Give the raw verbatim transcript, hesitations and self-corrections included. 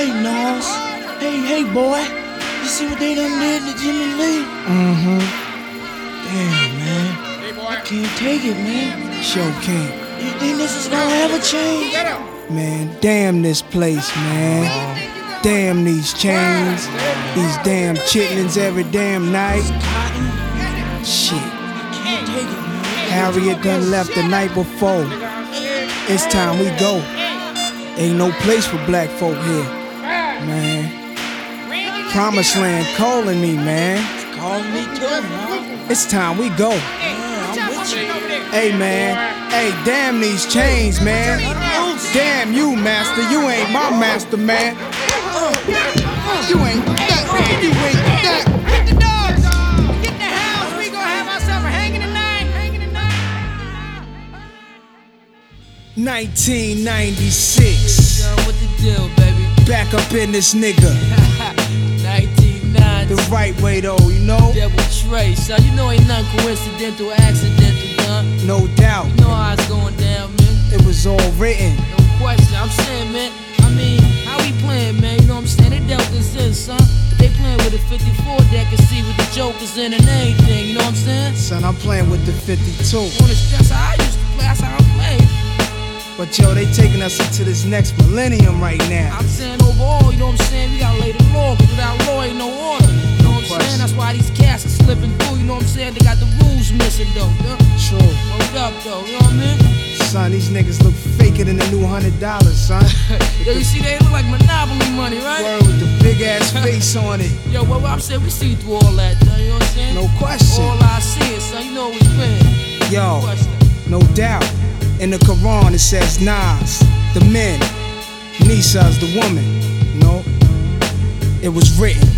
Hey, Nas. Hey, hey, boy. You see what they done did to Jimmy Lee? Mm-hmm. Damn, man. I can't take it, man. Sure can't. You think this is gonna ever change? Man, damn this place, man. Damn these chains. These damn chitlins every damn night. Shit. Can't take it, man. Harriet done left the night before. It's time we go. Ain't no place for black folk here, man. Promised land calling me, man. It's calling me too, man. It's time we go. Yeah, I'm with you. Hey, man. Hey, damn these chains, man. Damn you, master. You ain't my master, man. You ain't that. You ain't that. Get the dogs. Get the house. We gonna have ourselves a hanging tonight. Hanging tonight. nineteen ninety-six. Yo, what the deal, baby? Back up in this nigga. nineteen ninety. The right way, though, you know? Devil Trey, son. You know ain't nothing coincidental, accidental, done. No doubt. You know how it's going down, man. It was all written. No question. I'm saying, man. I mean, how we playing, man? You know what I'm saying? They dealt this in, son. They playing with a fifty-four deck and see what the jokers in and everything. You know what I'm saying? Son, I'm playing with the fifty-two. On the stress, how I used to play. That's how I played. But yo, they taking us into this next millennium right now. I'm saying overall, you know what I'm saying? We gotta lay the law, cause without law ain't no order. You know what I'm saying? That's why these cats are slipping through, you know what I'm saying? They got the rules missing though, yeah? True. Hold up though, you know what I mean? Son, these niggas look faker than the new hundred dollars, son. Yo, you see they look like Monopoly money, right? Word with the big ass face on it. Yo, well, I'm saying we see through all that, though, you know what I'm saying? No question. All I see is, son, you know what's been. Yo, No question. no doubt. In the Quran it says Nas, the men, Nisa's the woman. You know, it was written.